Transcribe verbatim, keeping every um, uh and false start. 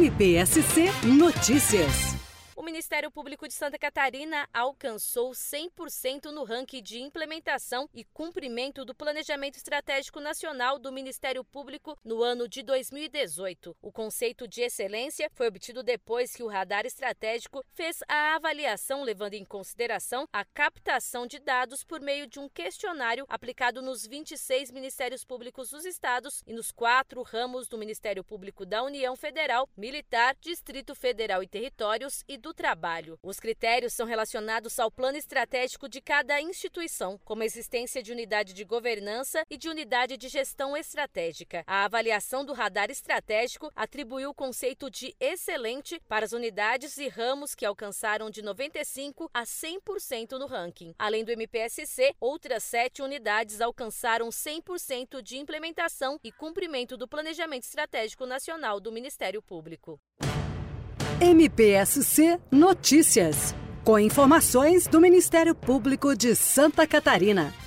M P S C Notícias. O Ministério Público de Santa Catarina alcançou cem por cento no ranking de implementação e cumprimento do Planejamento Estratégico Nacional do Ministério Público no ano de dois mil e dezoito. O conceito de excelência foi obtido depois que o Radar Estratégico fez a avaliação levando em consideração a captação de dados por meio de um questionário aplicado nos vinte e seis Ministérios Públicos dos Estados e nos quatro ramos do Ministério Público da União Federal, Militar, Distrito Federal e Territórios e do Trabalho. Os critérios são relacionados ao plano estratégico de cada instituição, como a existência de unidade de governança e de unidade de gestão estratégica. A avaliação do radar estratégico atribuiu o conceito de excelente para as unidades e ramos que alcançaram de noventa e cinco por cento a cem por cento no ranking. Além do M P S C, outras sete unidades alcançaram cem por cento de implementação e cumprimento do Planejamento Estratégico Nacional do Ministério Público. M P S C Notícias, com informações do Ministério Público de Santa Catarina.